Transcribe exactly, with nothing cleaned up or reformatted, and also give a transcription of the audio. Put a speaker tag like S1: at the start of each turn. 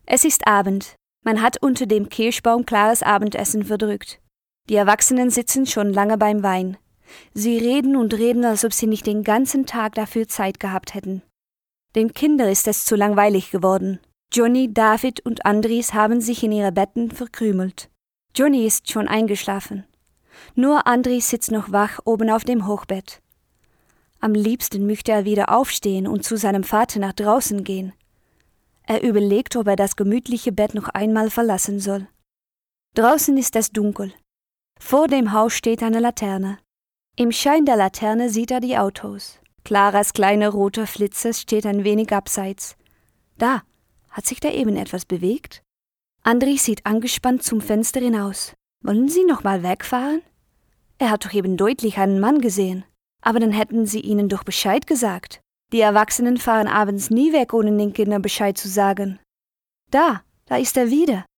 S1: Es ist Abend. Man hat unter dem Kirschbaum klares Abendessen verdrückt. Die Erwachsenen sitzen schon lange beim Wein. Sie reden und reden, als ob sie nicht den ganzen Tag dafür Zeit gehabt hätten. Den Kindern ist es zu langweilig geworden. Johnny, David und Andries haben sich in ihre Betten verkrümelt. Johnny ist schon eingeschlafen. Nur Andries sitzt noch wach oben auf dem Hochbett. Am liebsten möchte er wieder aufstehen und zu seinem Vater nach draußen gehen. Er überlegt, ob er das gemütliche Bett noch einmal verlassen soll. Draußen ist es dunkel. Vor dem Haus steht eine Laterne. Im Schein der Laterne sieht er die Autos. Claras kleiner roter Flitzer steht ein wenig abseits. Da, hat sich da eben etwas bewegt? Andries sieht angespannt zum Fenster hinaus. Wollen Sie noch mal wegfahren? Er hat doch eben deutlich einen Mann gesehen. Aber dann hätten Sie ihnen doch Bescheid gesagt. Die Erwachsenen fahren abends nie weg, ohne den Kindern Bescheid zu sagen. Da, da ist er wieder.